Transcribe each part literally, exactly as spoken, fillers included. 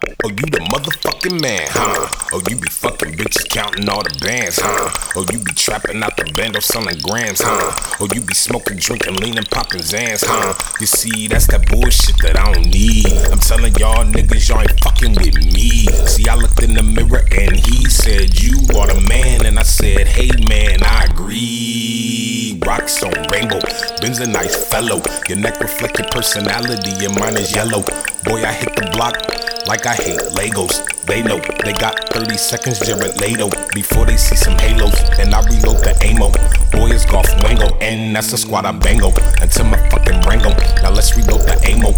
Oh, you the motherfucking man, huh? Oh, you be fucking bitches counting all the bands, huh? Oh, you be trapping out the bando selling grams, huh? Oh, you be smoking, drinking, leaning, popping Zans, huh? You see, that's that bullshit that I don't need. I'm telling y'all niggas, y'all ain't fucking with me. See, I looked in the mirror and he said, you are the man. And I said, hey man, I agree. Rocks on rainbow, Ben's a nice fellow. Your neck reflect your personality, your mine is yellow. Boy, I hit the block like I hate Legos. They know they got thirty seconds, Jared Leto, before they see some halos. And I reload the ammo. Boy, it's golf wango, and that's the squad I bango until my fucking brain go. Now let's reload the ammo.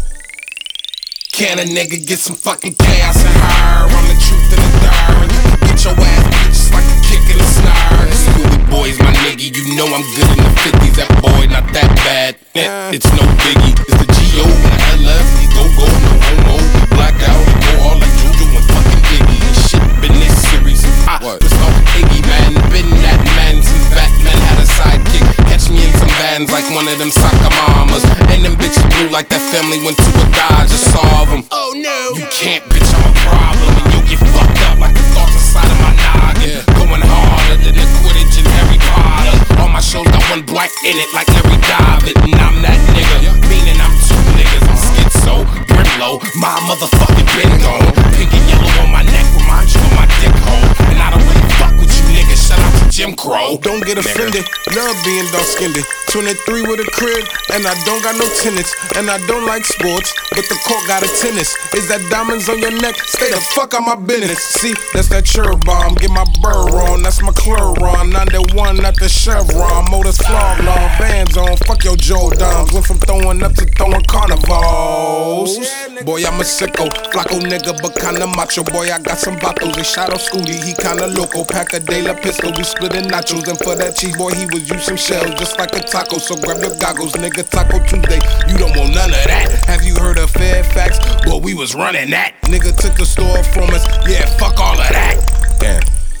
Can a nigga get some fucking chaos and her? I'm the truth in the dark. Get your ass beat just like a kick in the snare. Schooly boys, my nigga, you know I'm good in the fifties. That boy not that bad, eh, it's no biggie. It's the G O and the L F. We go go, no homo. We black out, we go all like Juju and fucking Iggy. And shit been this series. I was fucking Iggy, man. Been that man since Batman had a sidekick. Catch me in some vans like one of them soccer mamas. And them bitches blew like that family went to a Dodger solve them. Oh no, you can't, bitch, I'm a problem. And you'll get fucked up like the thoughts inside of my noggin. Going harder than the Quidditch and Harry Potter. All my shows got one black in it like Larry David. And I'm that nigga, meaning I'm two niggas. I'm schizo, Brimlow, my motherfucking been gone. Pink and yellow on my neck, remind you of my dick hole. And I don't really fuck with you niggas, shout out to Jim Crow. Don't get offended, love being dark-skinned. twenty-three with a crib, and I don't got no tenants. And I don't like sports, but the court got a tennis. Is that diamonds on your neck? Stay the fuck out my business. See, that's that cherry bomb, get my burr on. That's my Cluron, ninety-one, not the Chevron. Motors flawed, long bands on, fuck your Joe Doms. Went from throwing up to throwing carnivals. Boy, I'm a sicko, flaco nigga, but kinda macho. Boy, I got some bottles, they shot off Scooty, he kinda loco. Pack a De La pistol, we splitting nachos. And for that cheese, boy, he was using shells just like a taco. So grab your goggles, nigga, Taco Tuesday. You don't want none of that. Have you heard of Fairfax? Boy, we was running that. Nigga took the store from us, yeah, fuck all of that. Damn,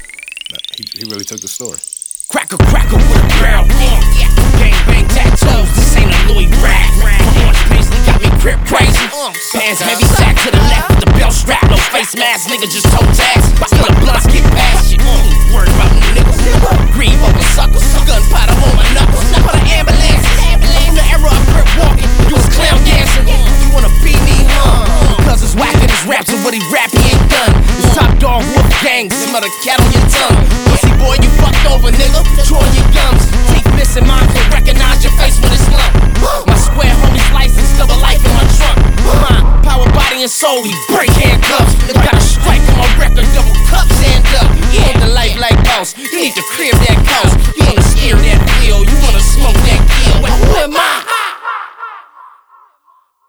he, he really took the store. Cracker, cracker with a barrel. Uh, yeah. Gang bang tattoos, this ain't a Louis rap. My orange paisley got me grip crazy. Pants heavy sack to the left with the belt strap. No face mask, nigga just toe tags. Still the blunts get past you. Uh, Word about me niggas. Grieve over suckers. Gunpowder on my knuckles. Put an ambulance. From the era of grip walking, you was clown dancing. You wanna be me, huh? Cause it's whacking his raps and what he rap he ain't done. It's top dog wolf gang, smell the cat on your tongue. Pussy boy, you fucked over, nigga. Chewing your gums, teeth missing, mine can recognize your face when it's lump. My square homie's license, double life in my trunk. Mine, power, body, and soul, we break handcuffs. Got a strike on my record, double cups, hand up. You ain't the life like boss, you need to crib that cost. You wanna steer that